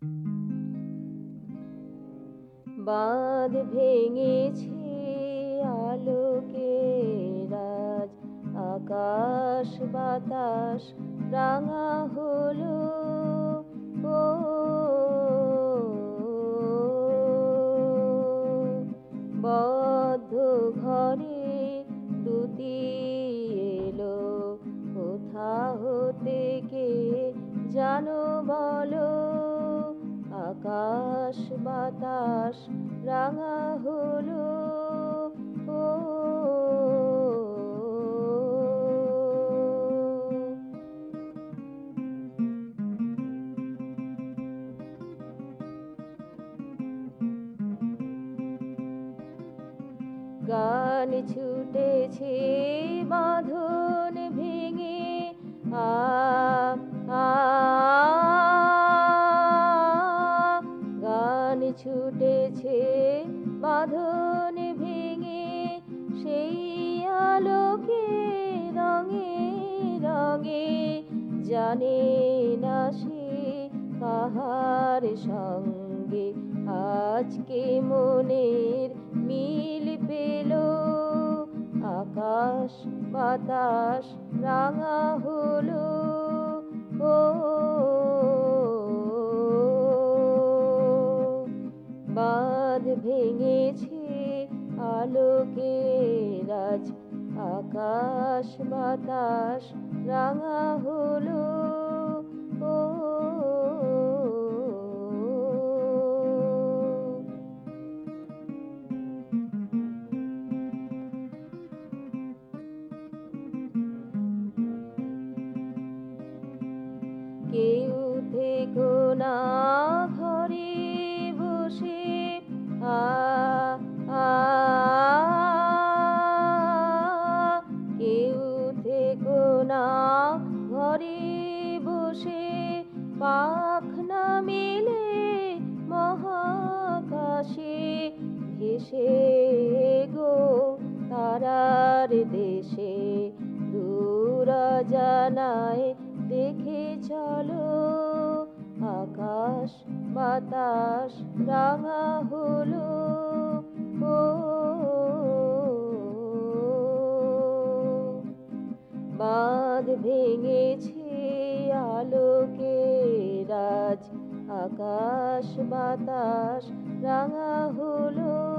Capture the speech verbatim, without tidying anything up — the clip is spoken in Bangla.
বাঁধ ভেঙেছে আলোকের আজ, আকাশ বাতাস রাঙা হলো। ও বদ্ধ ঘরে দুটি এলো, কোথা হতে কে জানো বলো। আকাশ বাতাস রাঙা হলো। ও গান ছুটেছে বাঁধন ভেঙে, আ আ গান ছুটেছে বাঁধন ভেঙে, সেই আলোকে রঙে রঙে জানে না সে কাহার সঙ্গে আজকে মনের মিল পেল। আকাশ বাতাস রাঙা হলো। ও বাঁধ ভেঙেছে আলোকের আজ, আকাশ বাতাস রাঙা হলো। ও কেউ থেকো না ঘরে বসে, আ আ কেউ থেকো না ঘরে বসে, পাখনা মেলে মহাকাশে ভেসে গো তারার দেশে। দূর জানায় দেখে চলো, আকাশ বাতাস রাঙা হলো। ও বাঁধ ভেঙেছে আলোকের আজ, আকাশ বাতাস রাঙা হলো।